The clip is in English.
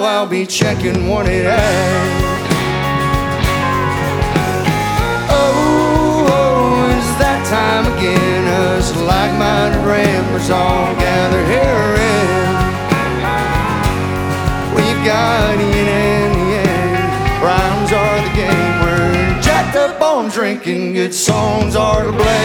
I'll be checking what it has. Oh, it's that time again. Us like-minded ramblers all gather here in. We've got yin and yang. Rhymes are the game. We're jacked up on drinking. Good songs are to blame.